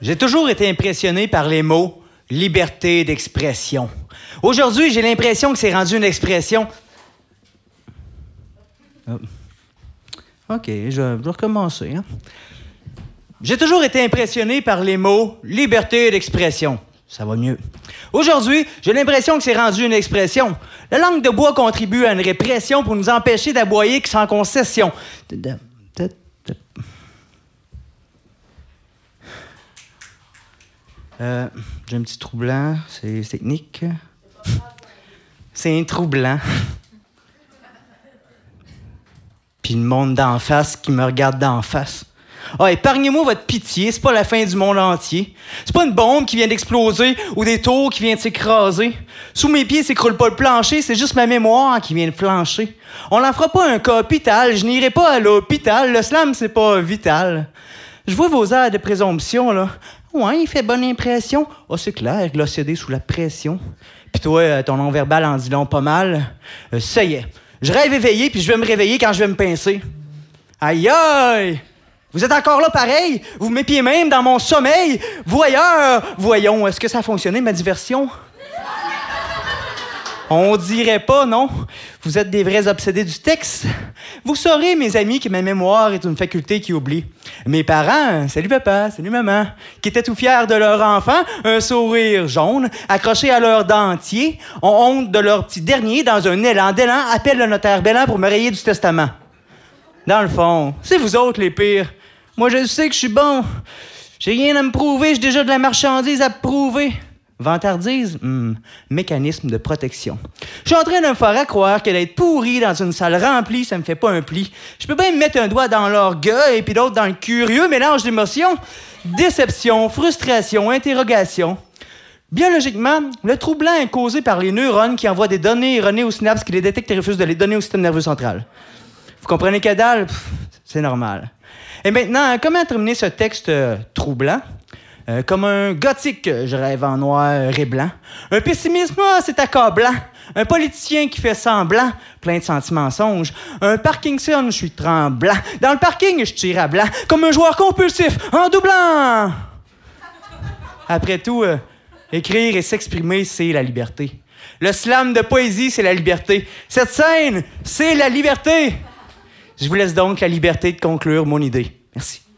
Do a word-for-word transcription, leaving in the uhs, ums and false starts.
J'ai toujours été impressionné par les mots « liberté d'expression ». Aujourd'hui, j'ai l'impression que c'est rendu une expression... Oh. OK, je vais, je vais recommencer. Hein? J'ai toujours été impressionné par les mots « liberté d'expression ». Ça va mieux. Aujourd'hui, j'ai l'impression que c'est rendu une expression. La langue de bois contribue à une répression pour nous empêcher d'aboyer sans concession. Euh, j'ai un petit trou blanc, c'est technique. C'est un trou blanc. Puis le monde d'en face qui me regarde d'en face. Ah, oh, épargnez-moi votre pitié, c'est pas la fin du monde entier. C'est pas une bombe qui vient d'exploser ou des tours qui viennent de s'écraser. Sous mes pieds s'écroule pas le plancher, c'est juste ma mémoire qui vient de flancher. On n'en fera pas un cas hôpital, je n'irai pas à l'hôpital, le slam c'est pas vital. Je vois vos airs de présomption, là. Ouais, il fait bonne impression. Ah, oh, c'est clair, glossédé sous la pression. Puis toi, ton non-verbal en dit long pas mal. Euh, ça y est, je rêve éveillé puis je vais me réveiller quand je vais me pincer. Aïe aïe! Vous êtes encore là pareil? Vous m'épiez même dans mon sommeil? Voyeur! Voyons, est-ce que ça a fonctionné, ma diversion? On dirait pas, non? Vous êtes des vrais obsédés du texte. Vous saurez, mes amis, que ma mémoire est une faculté qui oublie. Mes parents, salut papa, salut maman, qui étaient tout fiers de leur enfant, un sourire jaune, accroché à leur dentier, ont honte de leur petit dernier, dans un élan d'élan, appellent le notaire Bellan pour me rayer du testament. Dans le fond, c'est vous autres les pires. Moi, je sais que je suis bon. J'ai rien à me prouver, j'ai déjà de la marchandise à prouver. Vantardise? Hmm, mécanisme de protection. Je suis en train de me faire à croire que d'être pourri dans une salle remplie, ça me fait pas un pli. Je peux bien me mettre un doigt dans l'orgueil et puis l'autre dans le curieux mélange d'émotions. Déception, frustration, interrogation. Biologiquement, le trou blanc est causé par les neurones qui envoient des données erronées aux synapses qui les détectent et refusent de les donner au système nerveux central. Vous comprenez que dalle? Pff, c'est normal. Et maintenant, comment terminer ce texte euh, troublant? Euh, comme un gothique, je rêve en noir et blanc. Un pessimisme, ah, c'est accablant. Un politicien qui fait semblant, plein de sentiments mensonges. Un Parkinson, je suis tremblant. Dans le parking, je tire à blanc. Comme un joueur compulsif, en doublant. Après tout, euh, écrire et s'exprimer, c'est la liberté. Le slam de poésie, c'est la liberté. Cette scène, c'est la liberté. Je vous laisse donc la liberté de conclure mon idée. Merci.